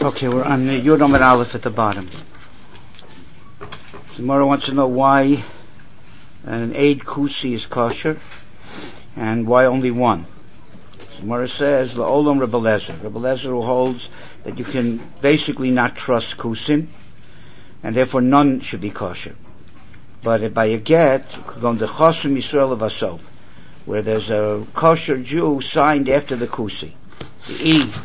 Okay, we're on the Yud Amud Aleph at the bottom. Gemara wants to know why an Eid Kusi is kosher and why only one. Gemara says, La'olam Rebbe Lezer. Rebbe Lezer who holds that you can basically not trust Kusim and therefore none should be kosher. But by a get, going to Chosum Yisrael Vasof, where there's a kosher Jew signed after the Kusi. The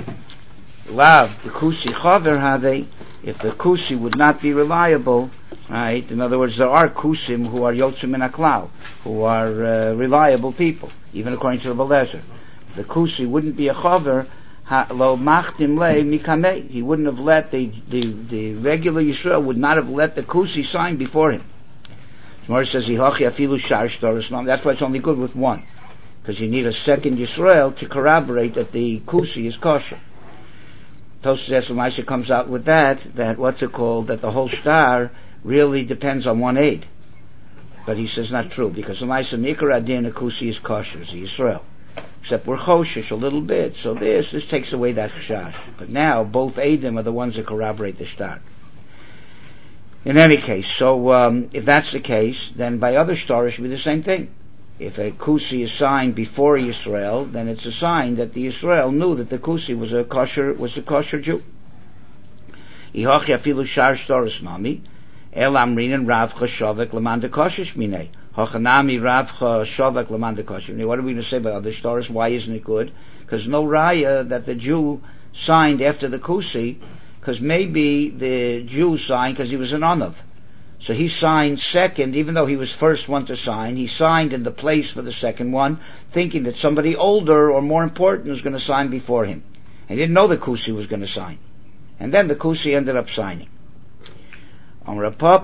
Lav, the Kusi Chaver Have, if the Kusi would not be reliable, right? In other words, there are Kusim who are Yotzim Min HaKlal, who are reliable people, even according to Rebbe Lezer. If the Kusi wouldn't be a Chaver, Lo Machtim Le Mikamei, he wouldn't have let the regular Yisrael would not have let the Kusi sign before him. Gemara says, that's why it's only good with one, because you need a second Yisrael to corroborate that the Kusi is kosher. Tosfos Esamaisha comes out with that the whole star really depends on one aid. But he says not true, because Amaisa Mikra Adin a Kusi is kosher, it's Yisrael. Except we're choshish a little bit, so this takes away that chashash. But now both Eidim are the ones that corroborate the star. In any case, so if that's the case, then by other stars it should be the same thing. If a Kusi is signed before Yisrael, then it's a sign that the Yisrael knew that the Kusi was a kosher Jew. Ihochi afilu shar shtoros nami, el amrinin ravcha shovek leman dekoshish minei. Hochanami ravcha shovek leman dekoshish minei. What are we going to say about other stars? Why isn't it good? Because no raya that the Jew signed after the Kusi, because maybe the Jew signed because he was an onav. So he signed second, even though he was first one to sign. He signed in the place for the second one, thinking that somebody older or more important was going to sign before him. He didn't know the Kusi was going to sign. And then the Kusi ended up signing. Right? By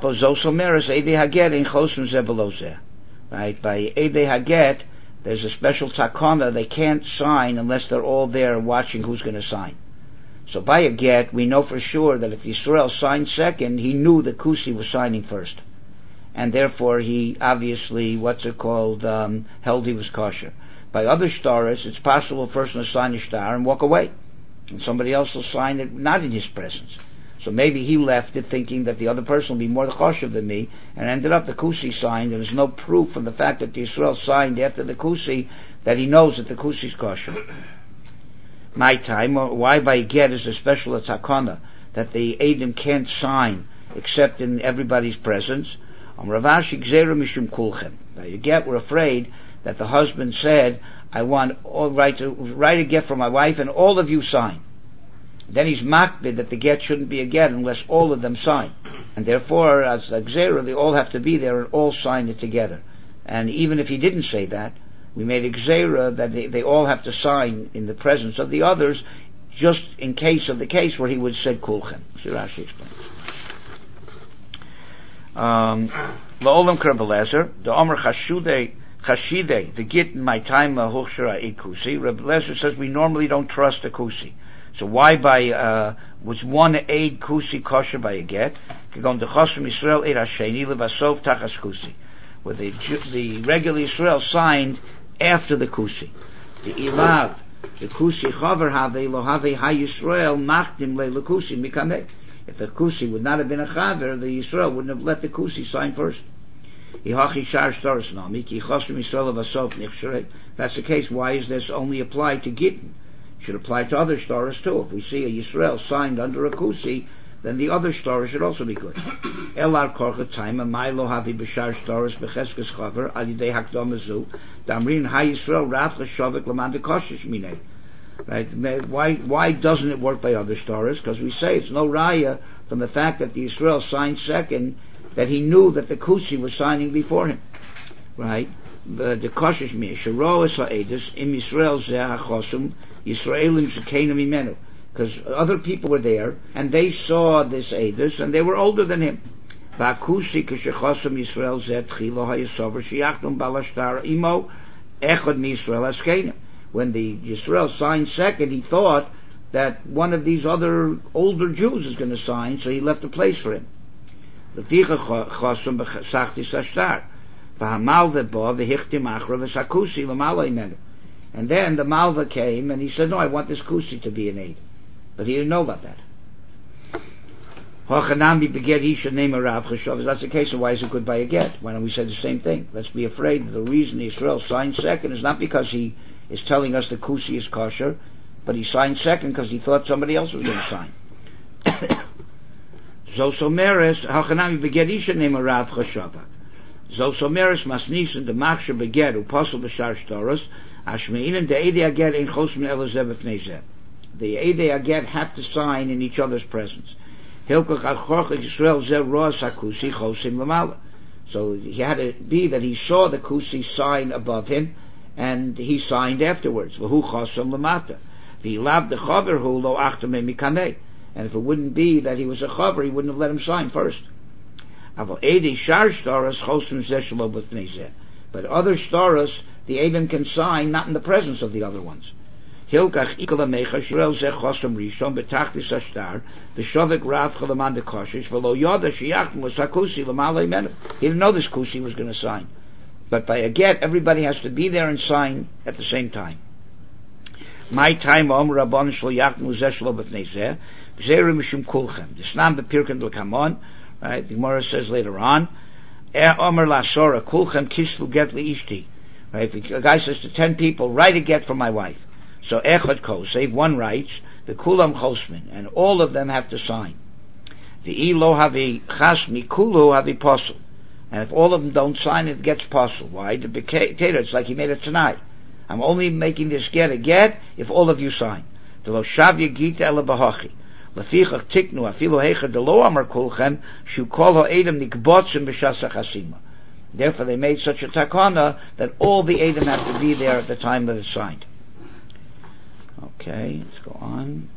Eidei Haget, there's a special takana, they can't sign unless they're all there watching who's going to sign. So by a get, we know for sure that if Yisrael signed second, he knew the Kusi was signing first. And therefore he obviously, held he was kosher. By other stars, it's possible a person will sign a star and walk away. And somebody else will sign it not in his presence. So maybe he left it thinking that the other person will be more kosher than me, and ended up the Kusi signed, and there's no proof from the fact that Yisrael signed after the Kusi that he knows that the Kusi is kosher. My time, why by get is a special takana that the Eidim can't sign except in everybody's presence. Ravashi gzeira mishum kulchem. By a get, we're afraid that the husband said, I want write a get for my wife and all of you sign. Then he's makbid that the get shouldn't be a get unless all of them sign. And therefore, as a gzeira, they all have to be there and all sign it together. And even if he didn't say that, we made a gzeira that they all have to sign in the presence of the others, just in case of the case where he would say kulchem. So Rashi explains. La'olam Rebbe the Omer Chashide, the git in my time hochshara Eid Kusi. Rebbe Lezer says we normally don't trust a Kusi. So why was one Eid Kusi kosher by a get? Kagon de Chosum Yisrael Eid Hasheni levasov tachas Kusi, where the regular Yisrael signed after the Kusi. The Ilav, the Kusi Chaver Have, Lo Have Ha Yisrael Machtim Le Kusi Mikameh. If the Kusi would not have been a Chaver, the Yisrael wouldn't have let the Kusi sign first. Ihachi Shar Shtaros Nami, Ki Chosum Yisrael Vasof Nichsherei. That's the case. Why is this only applied to Gittin? It should apply to other stars too. If we see a Yisrael signed under a Kusi, then the other stars should also be good. Elar korcha time, my lo havi b'shar stars b'cheskes chaver al yidei hakdamazu damrin ha Yisrael rav chashavik laman dekoshish minei. Right? Why doesn't it work by other stars? Because we say it's no raya from the fact that the Yisrael signed second that he knew that the Kusi was signing before him. Right? The koshish minei sharo es ha'edus im Yisrael zeh hachosum Yisraelim shekeinu mimenu. Because other people were there, and they saw this Eidus, and they were older than him. V'akusi k'shechosam Yisrael zet chilo ha'yisover sheyachtum balashtar imo echad miYisrael askenim. When the Yisrael signed second, he thought that one of these other older Jews is going to sign, so he left a place for him. V'ticha chosam b'sachtis ashtar v'hamal v'bo v'hichtim achra v'sakusi l'mala imenu. And then the Malva came, and he said, no, I want this Kusi to be an Eid. But he didn't know about that. Hachanami beget isha name Rav Chashava. That's the case. So why is it good by a get? Why don't we say the same thing? Let's be afraid that the reason Israel signed second is not because he is telling us the kusi is kosher, but he signed second because he thought somebody else was going to sign. Zosomeres Hachanami beget isha name Rav Chashava. Zosomeres masnisin the machsher beget uposel b'shar shtoros ashmeinin the eidei aget ein chosmin elazeh b'fnei zeh. The eidei aget have to sign in each other's presence. So he had to be that he saw the kusi sign above him, and he signed afterwards. And if it wouldn't be that he was a chaver, he wouldn't have let him sign first. But other shtaros, the Edom can sign not in the presence of the other ones. Hilkach ikala mecha shirel zeh chosam rishon betachtis ashtar b'shovek rav chalaman de koshish v'lo yoda sheyachim was hakusi l'malei menu. He didn't know this kusi was going to sign, but by a get, everybody has to be there and sign at the same time. My time om rabban shlo yachim uzeh shlo b'fnei zeh b'zerim mishum kulchem desnam b'pirkan l'kamon. Right, the Gemara says later on, omer lasora kulchem kisvu get liishti. Right, if a guy says to 10 people, write a get for my wife. So echad kol, save one writes, the kulam chosmin, and all of them have to sign. The ilo havi chasmi kulu havi posel, and if all of them don't sign, it gets posel. Why? The bekater, it's like he made it tonight. I'm only making this get a get if all of you sign. The lo shavya gita ela bahachi. Lefichach tiknu afilu heichad de lo amar kulchem shu kol ha'edem nikbotzim b'shasa chasima. Therefore, they made such a takana that all the edom have to be there at the time that it's signed. Okay, let's go on.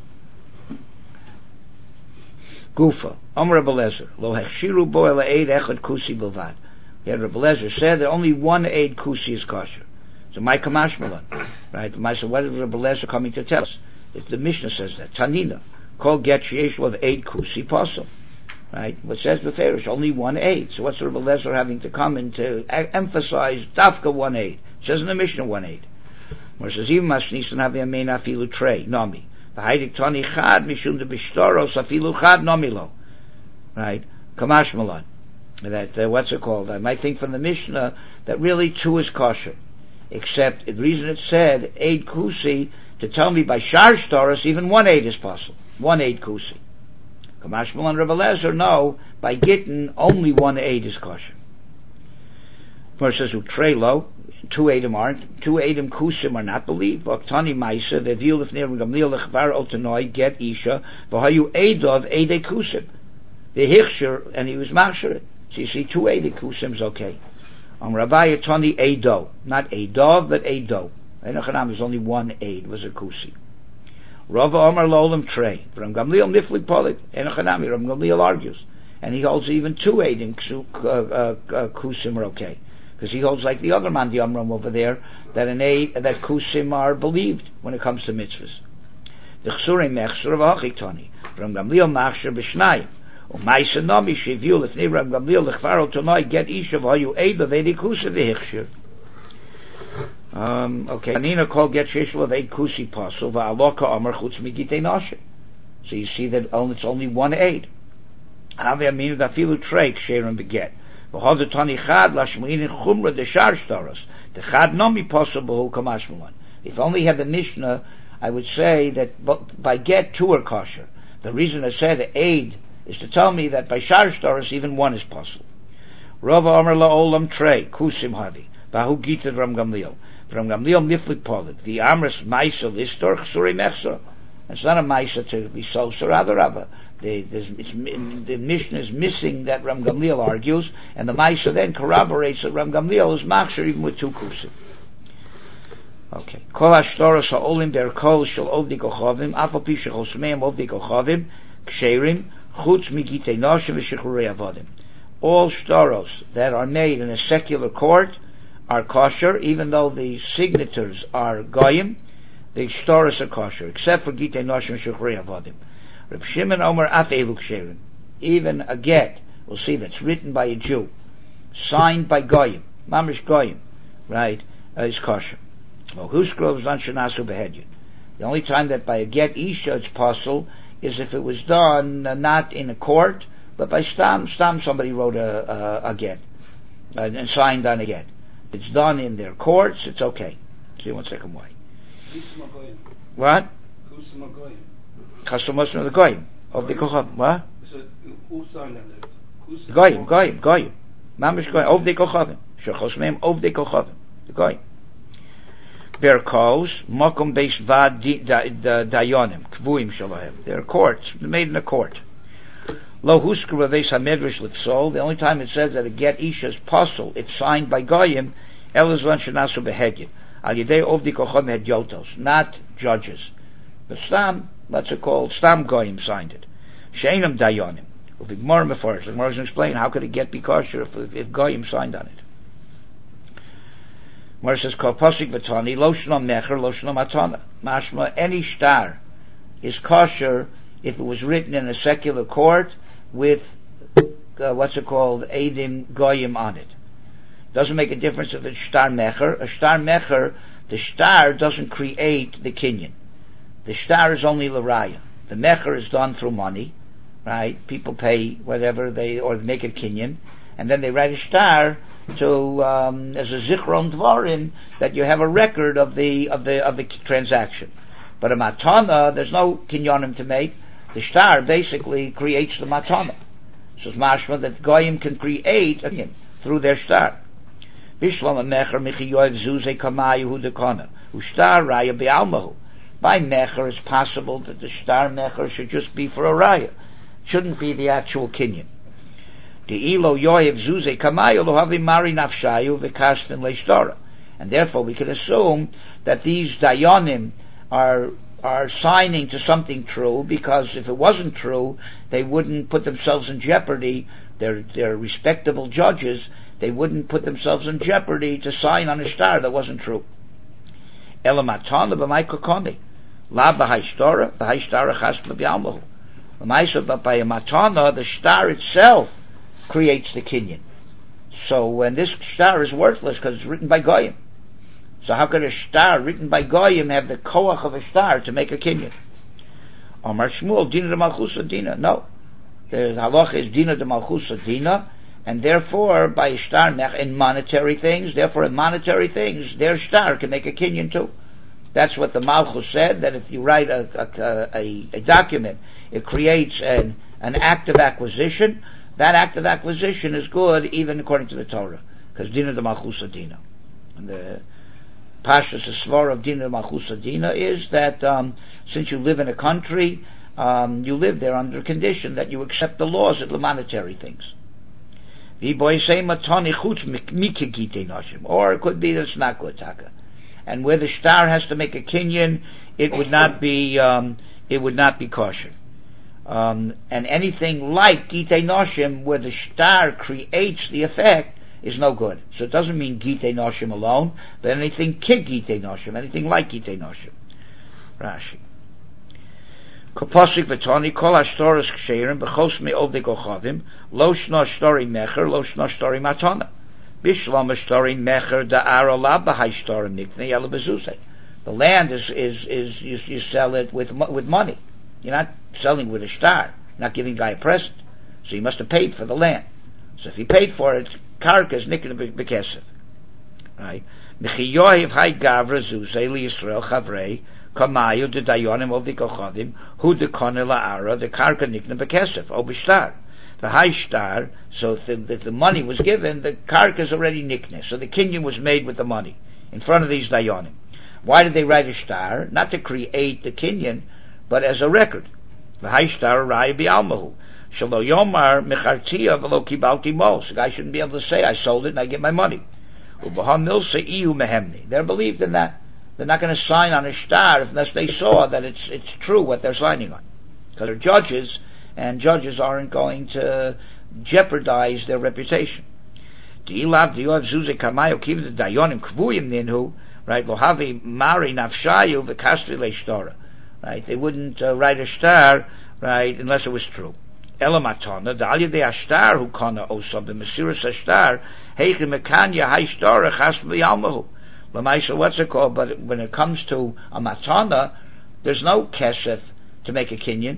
Gufa, Amr Rebbe Lezer, lo hechshiru bo ela eid echad kusi bilvad. Here Rebbe Lezer said that only one eid kusi is kosher. So my kamashmalan, right? So what is Rebbe Lezer coming to tell us? The Mishnah says that. Tanina, called get sheyesh of eid kusi posel. Right? What says beferish, only one eid. So what's Rebbe Lezer having to come in to emphasize dafka one eid? It says in the Mishnah one eid. Where it says, even masnisan have a main afilu trey, nomi. The heidik tani chad, mishum de bishtoros afilu chad nomilo. Right? Kamash malon. That, what's it called? I might think from the Mishnah that really 2 is kosher. Except, the reason it said, eid kusi, to tell me by shar shtoros, even 1 eid is possible. 1 eid kusi. Kamash malon Rebbe Lezer, no, by gittin, only 1 eid is kosher. Where it says, utrelo, 2 edim aren't, 2 edim kusim are not believed. V'aktani maisa, v'evil if near gamliel lechvar otanoi, get isha, v'hayu edov ede kusim. The hichsher, and he was machsher. So you see, 2 ede kusim is okay. Rabbi Tani edo, not edov, but edo. Enochanam is only 1 ed, was a kusi. Rava Omar Lolam Trey, from Gamliel Niflik Polit, Enochanami, Ram Gamliel argues. And he holds even 2 edim kusim are okay. Because he holds like the other man, the Amram over there, that that kusim are believed when it comes to mitzvahs. The chsurei mechsur of achiktani from Gamliel machsher b'shnai u'maisa nami sheviu lefnei Ram Gamliel lechvaro tonai get isha v'hayu eid of edi kusa v'hichshir. Okay. Anina called get shishul of eid kusi pasul v'aloka amar chutz migitei nashe. So you see that it's only 1 eid. Ave aminu dafilu trei ksherim beget. The tani chad lashmuin chumra the shar shtaros. The chad nomi possible kamashmulan. If only had the Mishnah, I would say that by get 2 are kosher. The reason I said the aid is to tell me that by shar shtaros even 1 is possible. Rava Amar la'olam trei kusim havi bahu gitad Ram Gamliel from Gamliel niflik polit the amras ma'isa listor chsurei mechsa. It's not a ma'isa to be so rather. The Mishnah is missing that Ram Gamliel argues, and the Maisa then corroborates that Ram Gamliel is machsher even with 2 kusim. Okay. Kol hashtoros ha'olim der kol shel ovdi kochavim, afal pi shechosmeim ovdi kochavim, ksherim, chutz migitei noshe v'shichrurei avodim. All shtoros that are made in a secular court are kosher, even though the signatures are goyim, the shtoros are kosher, except for gitei noshe v'shichrurei avodim. Reb Shimon Omer af elu ksherim. Even a get, we'll see that's written by a Jew, signed by goyim, mamish goyim, right, is kosher. Well, who scrolls on shenasu behedyin? The only time that by a get isha it's possible is if it was done not in a court, but by stam. Somebody wrote a get and signed on a get. It's done in their courts. It's okay. See one second why. What? Customers of the goyim of the kochavim. What? Who signed that? Goyim. Mamish goyim of the kochavim. Shechos meim of the kochavim. The goyim. Berkos makom beis vad dayonim kvuim shalahem. They're courts made in a court. Lo huskra beis hamedrash lifsol. The only time it says that a get isha is puzzle, it's signed by goyim. Elazvan shenasu behedyin. Al yedei of the kochavim hedyotos, not judges. But stam, what's it called? Stam goyim signed it. Sheinam dayonim. If Gemara mefarish, the Gemara explain how could a get be kosher if goyim signed on it. Gemara says, "Kol pasik v'tani loshno mecher loshno matana." Mashma, any star is kosher if it was written in a secular court with what's it called, edim goyim on it. Doesn't make a difference if it's star mecher. A star mecher, the star doesn't create the kinyan. The star is only l'raya. The mecher is done through money, right? People pay whatever or they make a kinyan, and then they write a star to as a zichron dvarim that you have a record of the transaction. But a matana, there's no kinyanim to make. The star basically creates the matana. So it's mashma that goyim can create a kinyan through their star. Bishlam mecher michiyoev zuze kamayu hudekana ustar raya be'almahu. By mecher, it's possible that the star mecher should just be for a raya. Shouldn't be the actual kinyan. And therefore we can assume that these dayanim are signing to something true, because if it wasn't true, they wouldn't put themselves in jeopardy. They're respectable judges. They wouldn't put themselves in jeopardy to sign on a star that wasn't true. Elamatana b'may kokoni, la b'hayshtara chas b'yalmahu. But by a matana, the star itself creates the kinyan. So when this star is worthless because it's written by goyim, so how could a star written by goyim have the koach of a star to make a kinyan? Amar Shmuel, dina de malchusa dina. No, the halach is dina de malchusa dina, and therefore by a star in monetary things, their star can make a kinyan too. That's what the Malchus said, that if you write a document, it creates an act of acquisition. That act of acquisition is good even according to the Torah, because dina de malchusa dina. And the pashtus svara of dina de malchusa dina is that since you live in a country, you live there under condition that you accept the laws of the monetary things. Or it could be that it's not good taka. And where the star has to make a kinyan, it would not be kosher. And anything like Gitei Noshim, where the star creates the effect, is no good. So it doesn't mean Gitei Noshim alone, but anything kig Gitei Noshim, anything like Gitei Noshim. Rashi. Koposik v'toni kol hashtoros ksherim b'chos me'ovdei kochavim lo shno shtori mecher lo shno shtori matana bishlam shtori mecher da'ar olah b'hayshtorim niknei yala bezuzei. The land is you sell it with money. You're not selling with a star, not giving guy a present. So he must have paid for the land. So if he paid for it, karka is niknei b'kesef. Right? Mechiyohiv hay gavra zuzei liYisrael chavrei kamayu de dayonim of the kochadim hu de kone la'ara the karka nikna bekesef o b'shtar the high star. So if the money was given, the karka is already nikna. So the kinyan was made with the money in front of these dayonim. Why did they write a star? Not to create the kinyan, but as a record. The high star raya bi'almahu shelo yomar mechartia v'lo kibalti mos. The guy shouldn't be able to say I sold it and I get my money. U'b'ha milsa iyu mehemni. They're believed in that. They're not going to sign on a star unless they saw that it's true what they're signing on. Because they're judges, and judges aren't going to jeopardize their reputation. Right? Right? They wouldn't write a star, right, unless it was true. Elamatana, the alya de ashtar who kana osam the mesiras ashtar heiche mekanya haishtar chas b'yalmahu. Lamaisa, what's it called? But when it comes to a matana, there's no kesef to make a kinyan.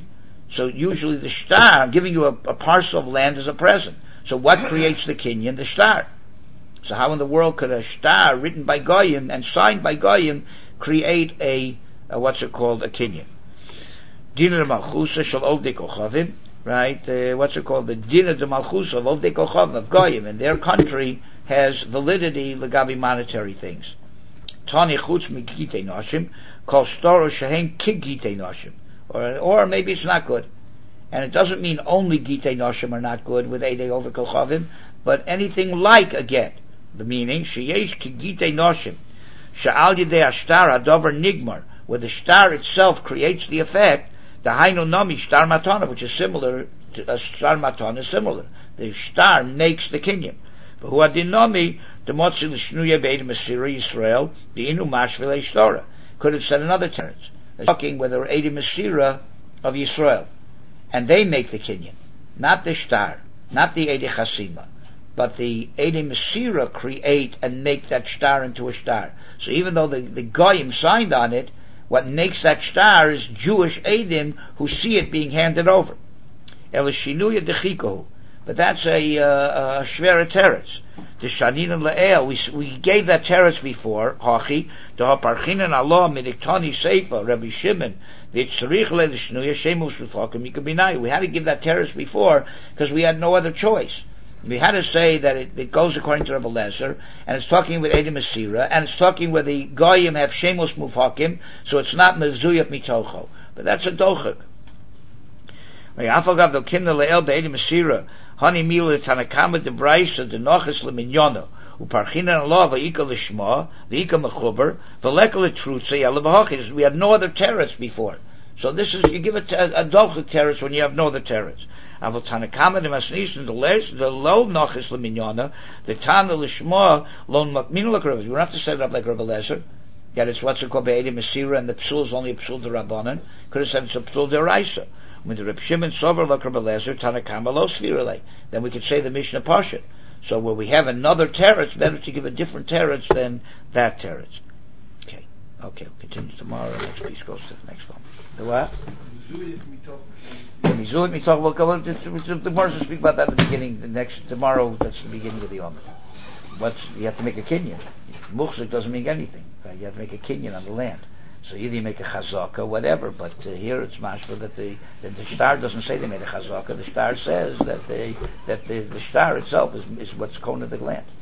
So usually the shtar, giving you a parcel of land as a present. So what creates the kinyan? The shtar. So how in the world could a shtar written by Goyim and signed by Goyim create a kinyan? Dina de Malchusa shall Ovdei Kochavim, right? The Dina de Malchusa of Ovdei Kochavim, of Goyim, and their country has validity legabi monetary things. Tani chutz mikitei noshim, kol storo shehem kigitei noshim. Or maybe it's not good. And it doesn't mean only gitei noshim are not good with Eidei over Kochavim, but anything like a get. The meaning, sheyesh kigitei noshim, she'al yidei ashtar adover nigmar, where the shtar itself creates the effect, the hainu nami shtar matana, which is similar to a shtar matana is similar. The shtar makes the kinyan. But who adinami the motzi l'shnuya beid Masira Yisrael the inu mashvile shtora. Could have said another teretz. They're talking where there are Eidei Masira of Yisrael, and they make the kinyan, not the shtar, not the Eidei Chasima, but the Eidei Masira create and make that shtar into a shtar. So even though the Goyim signed on it, what makes that shtar is Jewish Eidim who see it being handed over. Elishinuya dechikohu. But that's a shvera teretz. The shanin and le'el, we gave that teretz before, hachi, the haparchinan Allah midiktani seifa, Rabbi Shimon, the tzarich le'lishnuya shemus l'fakim yikabinai. We had to give that teretz before, because we had no other choice. We had to say that it goes according to Rabbi Lezer, and it's talking with Eidei Masira, and it's talking where the Goyim have Shemos Mufakim, so it's not Mezuyat Mitocho. But that's a dochik. Afagav do kinda le'el be'Eidei Masira, hani milu tanakama de braisa de noches leminyono, uparchinan Allah v'ika l'shma, v'ika mechuber, v'leka l'trutze yala b'hochis. We had no other teretz before. So this is, you give a dochik teretz when you have no other teretz. Avol Tanakama de Masnishin the low noches leminyana, the Tana lishma lon makminu l'krav. You don't have to set it up like Rabbi Lezer. That it's what's called Be'edim Masira, and the psul is only a psul de Rabbanan. Could have said it's a psul de Raisa. When the Reb Shimon sover like Rabbi Lezer, Tanakama lo svirale. Then we could say the Mishnah Pashat. So where we have another teretz, better to give a different teretz than that teretz. Okay, we'll continue tomorrow. The next piece goes to the next one. The what? The Gemara will speak about that at the beginning. Tomorrow, that's the beginning of the Yom. You have to make a kinyan. Muchzik doesn't mean anything. Right? You have to make a kinyan on the land. So either you make a chazaka, whatever. But here it's mashma that the shtar doesn't say they made a chazaka. The shtar says that the shtar itself is what's kona the land.